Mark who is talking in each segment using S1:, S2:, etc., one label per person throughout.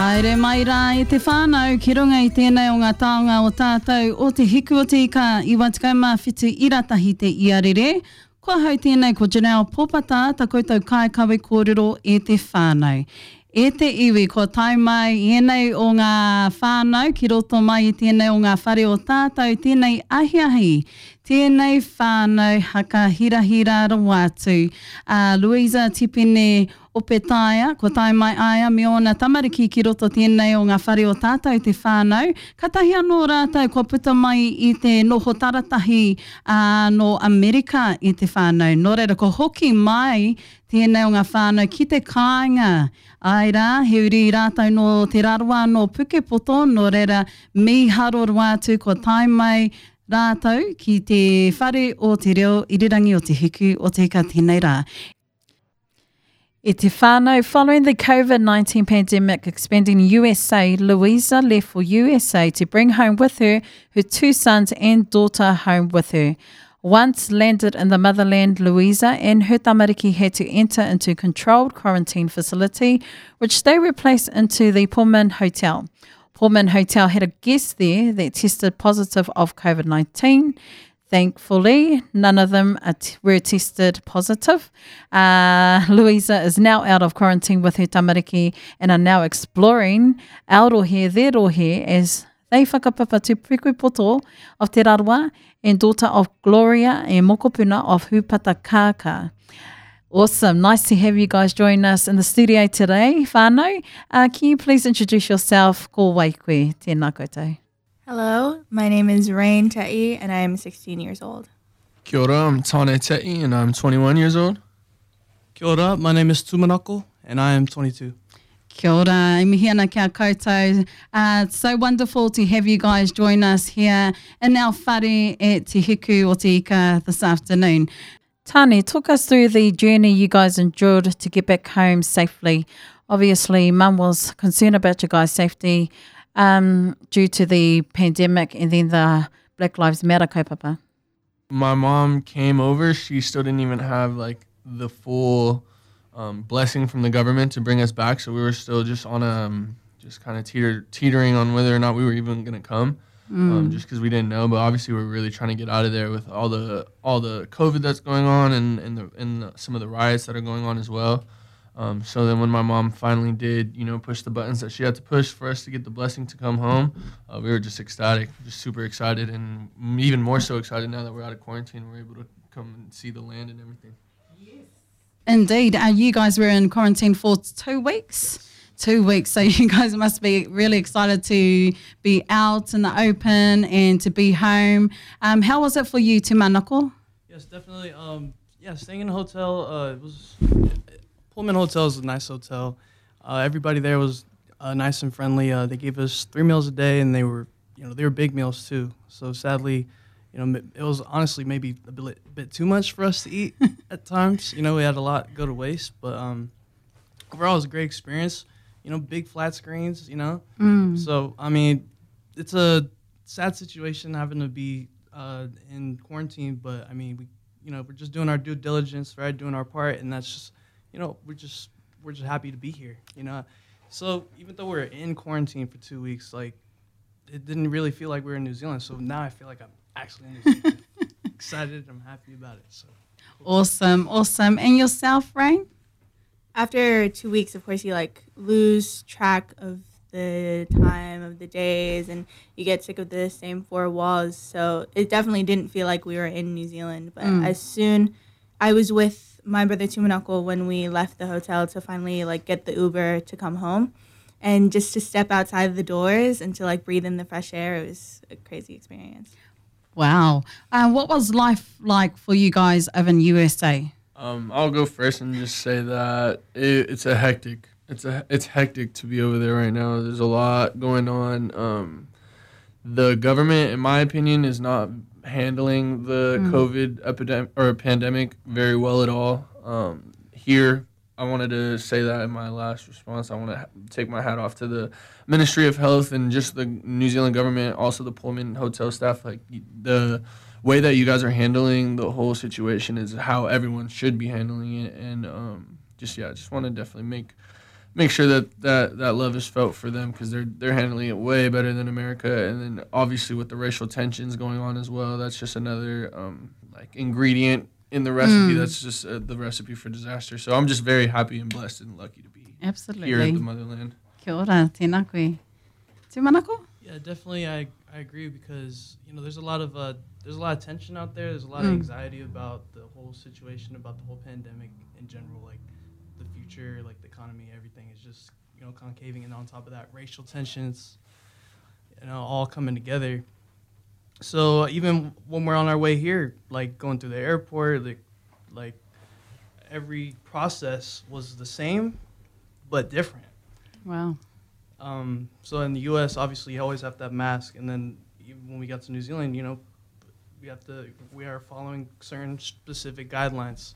S1: Haere mai rā e te whānau ki runga I tēnei o ngā taonga o tātou o te hiku o te ika I watikama whitu I ratahi te iarere. Kua hau tēnei ko Janelle Popata, ta koutou kai kawe kōrero e te whānau. E te iwi, ko tai mai I enei o ngā whānau, ki roto mai I tēnei o ngā whare o tātou, tēnei ahi, tēnei whānau haka hira rawatu. Louisa Tipene o Petaia, ko tai mai aia me ona tamariki ki roto tēnei o ngā whare o tātou te whānau. Ka tahi anō rātou kua puta mai I te noho taratahi no Amerika I te whānau. Nō reira, ko hoki mai tēnei o ngā whānau ki te kāinga. Ai rā, he uri rātou no te rarua no Pukepoto, nō reira miharo rātou ko tai mai rātou ki te whare o te reo irirangi o te hiku o te ika tēnei rā. E te whānau, following the COVID-19 pandemic expanding in USA, Louisa left for USA to bring home with her two sons and daughter home with her. Once landed in the motherland, Louisa and her tamariki had to enter into a controlled quarantine facility, which they were placed into the Pullman Hotel. Pullman Hotel had a guest there that tested positive of COVID-19. Thankfully, none of them were tested positive. Louisa is now out of quarantine with her tamariki and are now exploring aorohe, their rohe, as they whakapapa to Pukepoto of Te Rarua and daughter of Gloria and Mokopuna of Hupata Kāka. Awesome. Nice to have you guys join us in the studio today. Whānau, can you please introduce yourself? Ko waikoe, tēnā koutou.
S2: Hello, my name is Rain Te'i and I am 16 years old.
S3: Kia ora, I'm Tane Te'i and I'm 21 years old.
S4: Kia ora, my name is Tumanako and I am 22.
S1: Kia ora, e mihi ana kia koutou. It's so wonderful to have you guys join us here in our whare at Te Hiku o Te Ika this afternoon. Tane, talk us through the journey you guys endured to get back home safely. Obviously, Mum was concerned about your guys' safety due to the pandemic and then the Black Lives Matter kaupapa.
S3: My mom came over. She still didn't even have like the full blessing from the government to bring us back. So we were still just on just kind of teetering on whether or not we were even going to come, just because we didn't know. But obviously we're really trying to get out of there with all the COVID that's going on and some of the riots that are going on as well. So then when my mom finally did, push the buttons that she had to push for us to get the blessing to come home, we were just ecstatic, just super excited, and even more so excited now that we're out of quarantine. We're able to come and see the land and everything.
S1: Yes. Indeed. You guys were in quarantine for 2 weeks? 2 weeks. So you guys must be really excited to be out in the open and to be home. How was it for you, Tumanako?
S4: Yes, definitely. Staying in a hotel, it was... Pullman Hotel is a nice hotel. Everybody there was nice and friendly. They gave us 3 meals a day, and they were big meals too. So sadly, it was honestly maybe a bit too much for us to eat at times. We had a lot go to waste, but overall it was a great experience. Big flat screens. So I mean, it's a sad situation having to be in quarantine, but I mean, we're just doing our due diligence, right? Doing our part, and that's just. We're just happy to be here, So even though we're in quarantine for 2 weeks, like, it didn't really feel like we were in New Zealand. So now I feel like I'm actually in New Zealand. Excited, I'm happy about it. So
S1: awesome. And yourself, Rain?
S2: After 2 weeks, of course, you lose track of the time of the days, and you get sick of the same 4 walls. So it definitely didn't feel like we were in New Zealand. But as soon I was with my brother Tumanako when we left the hotel to finally get the Uber to come home, and just to step outside of the doors and to breathe in the fresh air. It was a crazy experience.
S1: Wow. What was life like for you guys over in USA?
S3: I'll go first and just say that it's hectic to be over there right now. There's a lot going on. The government, in my opinion, is not handling the COVID epidemic or pandemic very well at all. Here, I wanted to say that in my last response. I want to take my hat off to the Ministry of Health and just the New Zealand government, also the Pullman hotel staff. The way that you guys are handling the whole situation is how everyone should be handling it. And just want to definitely make sure that love is felt for them, because they're handling it way better than America. And then obviously with the racial tensions going on as well, that's just another like ingredient in the recipe. That's just the recipe for disaster. So I'm just very happy and blessed and lucky to be
S1: Absolutely.
S3: here at the motherland.
S1: Kia ora, tēnā koe. Tūmanako?
S4: Yeah, definitely. I agree, because there's a lot of tension out there. There's a lot of anxiety about the whole situation, about the whole pandemic in general, like the future, like the economy, everything is just concaving, and on top of that, racial tensions, all coming together. So even when we're on our way here, like going through the airport, like every process was the same, but different.
S1: Wow.
S4: So in the U.S., obviously, you always have to have mask, and then even when we got to New Zealand, we are following certain specific guidelines.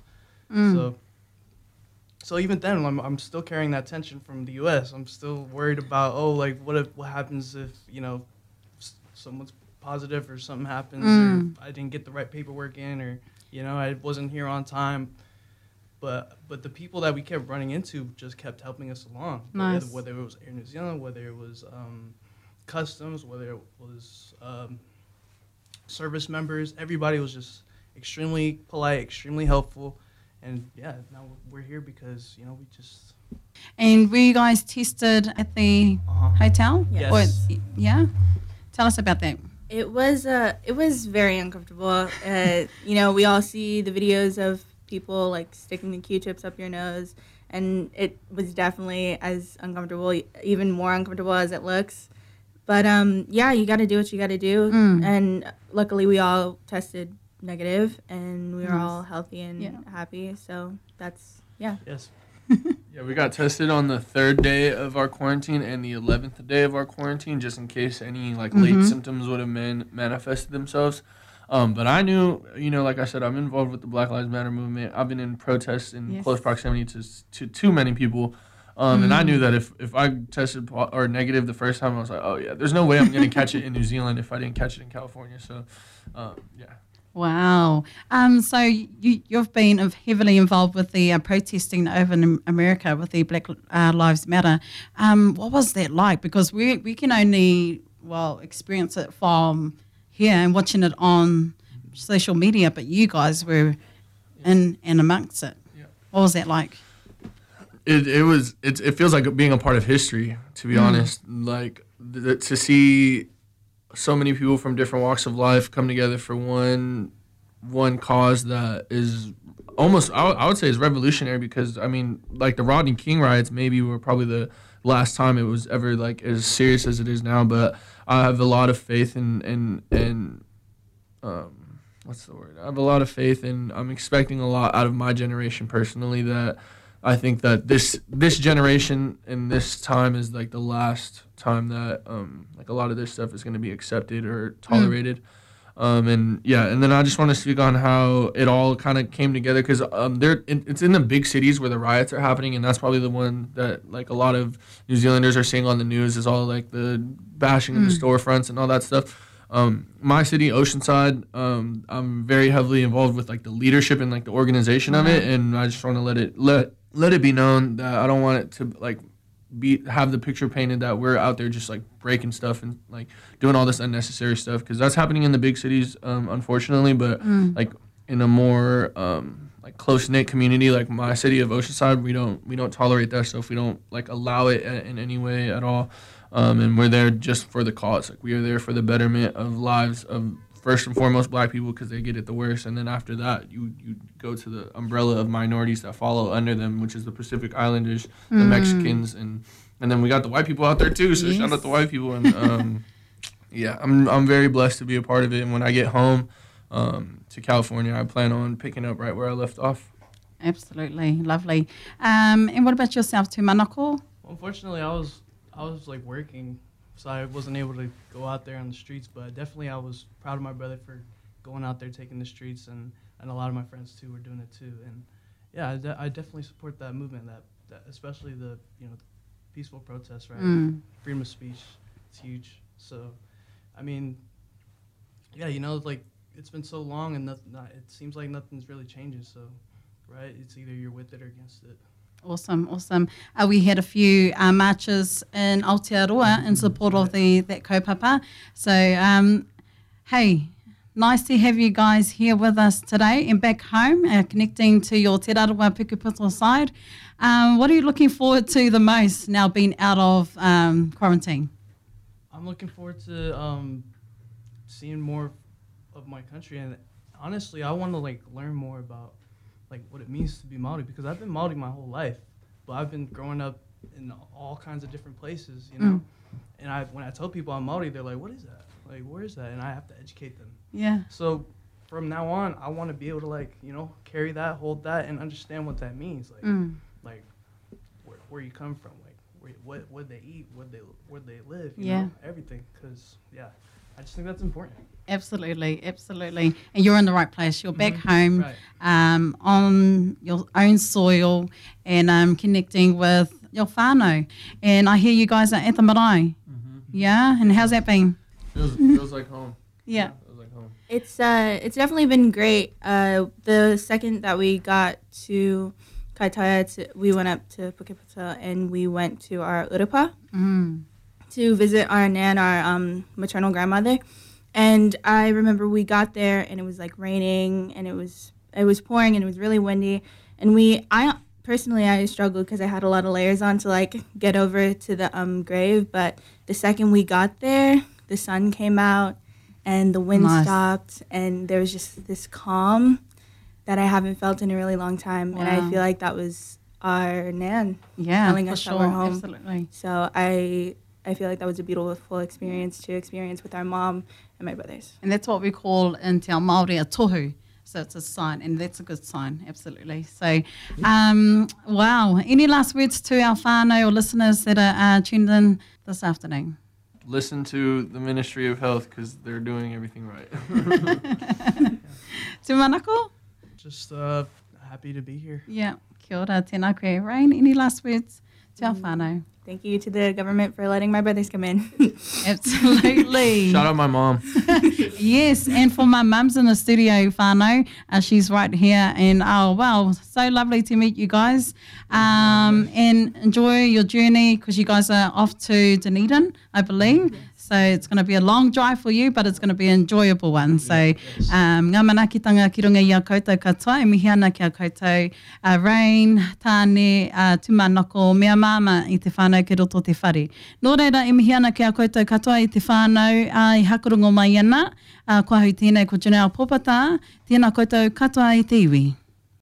S4: So even then, I'm still carrying that tension from the U.S. I'm still worried about what happens if someone's positive or something happens, or I didn't get the right paperwork in, or I wasn't here on time. But the people that we kept running into just kept helping us along.
S1: Nice.
S4: Whether it was Air New Zealand, whether it was customs, whether it was service members, everybody was just extremely polite, extremely helpful. And yeah, now we're here because we just.
S1: And were you guys tested at the hotel?
S4: Yes.
S1: Yeah. Tell us about that.
S2: It was very uncomfortable. We all see the videos of people like sticking the Q-tips up your nose, and it was definitely as uncomfortable, even more uncomfortable as it looks. But you got to do what you got to do, and luckily we all tested negative, and we were all healthy and happy. So that's
S4: Yes.
S3: Yeah, we got tested on the 3rd day of our quarantine and the 11th day of our quarantine, just in case any late symptoms would have manifested themselves. But I knew, like I said, I'm involved with the Black Lives Matter movement. I've been in protests in close proximity to too many people. And I knew that if I tested or negative the first time, I was like, oh, yeah, there's no way I'm going to catch it in New Zealand if I didn't catch it in California. So, yeah.
S1: Wow. So you've been heavily involved with the protesting over in America with the Black Lives Matter. What was that like? Because we can only, experience it from here and watching it on social media, but you guys were in and amongst it. Yeah. What was that like?
S3: It feels like being a part of history, to be honest. Like to see so many people from different walks of life come together for one cause that is almost, I would say, is revolutionary, because the Rodney King riots maybe were probably the last time it was ever as serious as it is now. But I have a lot of faith in what's the word? I have a lot of faith, and I'm expecting a lot out of my generation personally. That I think that this generation and this time is the last time that a lot of this stuff is going to be accepted or tolerated. And then I just want to speak on how it all kind of came together, because it's in the big cities where the riots are happening, and that's probably the one that a lot of New Zealanders are seeing on the news, is all the bashing of the storefronts and all that stuff. My city, Oceanside, I'm very heavily involved with the leadership and the organization of it, and I just want to let it be known that I don't want it to have the picture painted that we're out there just breaking stuff and doing all this unnecessary stuff, because that's happening in the big cities, unfortunately. But in a more close-knit community like my city of Oceanside, we don't tolerate that stuff. We don't allow it in any way at all. And we're there just for the cause. We are there for the betterment of lives of, first and foremost, Black people, because they get it the worst. And then after that, you go to the umbrella of minorities that follow under them, which is the Pacific Islanders, the Mexicans, and then we got the white people out there too. So shout out the white people. And I'm very blessed to be a part of it. And when I get home to California, I plan on picking up right where I left off.
S1: Absolutely. Lovely. And what about yourself, Tūmanako?
S4: Well, unfortunately, I was working, so I wasn't able to go out there on the streets. But definitely, I was proud of my brother for going out there, taking the streets, and a lot of my friends too were doing it too. And yeah, I definitely support that movement, that especially the peaceful protests, right? Freedom of speech, it's huge. So, it's been so long, and it seems like nothing's really changing. So, right, it's either you're with it or against it.
S1: Awesome. We had a few marches in Aotearoa in support of that kaupapa. So, hey, nice to have you guys here with us today and back home, connecting to your Te Rarawa Pukeputa side. What are you looking forward to the most now being out of quarantine?
S4: I'm looking forward to seeing more of my country, and honestly, I want to learn more about what it means to be Māori, because I've been Māori my whole life, but I've been growing up in all kinds of different places, you know. And when I tell people I'm Māori, they're like, "What is that? Where is that?" And I have to educate them.
S1: Yeah.
S4: So from now on, I want to be able to carry that, hold that, and understand what that means. Where you come from, what they eat, where they live, you know, everything. Because I just think that's important. Absolutely.
S1: And you're in the right place. You're back home, on your own soil, and connecting with your whānau. And I hear you guys are at the marae. Yeah, and how's that been?
S3: Feels like home.
S1: Yeah.
S3: Feels like home.
S2: It's definitely been great. The second that we got to Kaitaia, we went up to Pukeputa and we went to our urupa to visit our nan, our maternal grandmother. And I remember we got there and it was raining and it was pouring and it was really windy. And I personally struggled because I had a lot of layers on to get over to the grave. But the second we got there, the sun came out and the wind stopped and there was just this calm that I haven't felt in a really long time. Wow. And I feel like that was our nan telling us that we're home.
S1: Absolutely.
S2: So I feel like that was a beautiful experience to experience with our mom and my brothers.
S1: And that's what we call in Te Ao Māori a tohu. So it's a sign, and that's a good sign, absolutely. So, wow. Any last words to our whānau or listeners that are tuned in this afternoon?
S3: Listen to the Ministry of Health because they're doing everything right.
S1: Te manako?
S4: Just happy to be here.
S1: Yeah. Kia ora, tēnā koe. Rain, any last words to our whānau?
S2: Thank you to the government for letting my brothers come in.
S1: Absolutely.
S3: Shout out my mom.
S1: Yes, and for my mum's in the studio, whānau, she's right here. And oh, wow, so lovely to meet you guys. And enjoy your journey because you guys are off to Dunedin, I believe. So it's going to be a long drive for you, but it's going to be an enjoyable one. So ngā manakitanga ki runga i a koutou katoa, e mihi ana ki a koutou Rain, Tāne, Tūmanako, mea māma i te whānau ki roto te whare. Nō reira, e mihi ana ki a koutou katoa i te whānau i hakurungo mai ana, kua hui tēnei ko Janelle Popata, tēnā koutou katoa i te iwi.